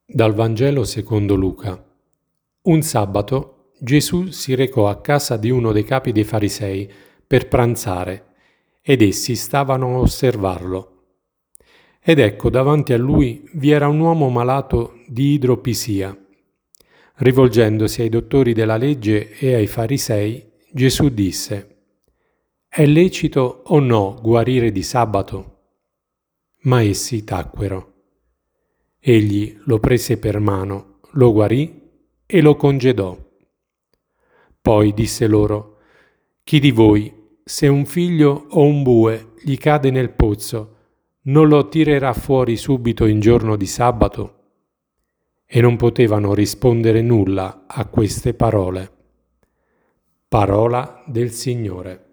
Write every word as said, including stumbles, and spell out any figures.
Dal Vangelo secondo Luca. Un sabato Gesù si recò a casa di uno dei capi dei farisei per pranzare, ed essi stavano a osservarlo. Ed ecco, davanti a lui vi era un uomo malato di idropisia. Rivolgendosi ai dottori della legge e ai farisei, Gesù disse: «È lecito o no guarire di sabato?» Ma essi tacquero. Egli lo prese per mano, lo guarì e lo congedò. Poi disse loro: «Chi di voi, se un figlio o un bue gli cade nel pozzo, non lo tirerà fuori subito in giorno di sabato?» E non potevano rispondere nulla a queste parole. Parola del Signore.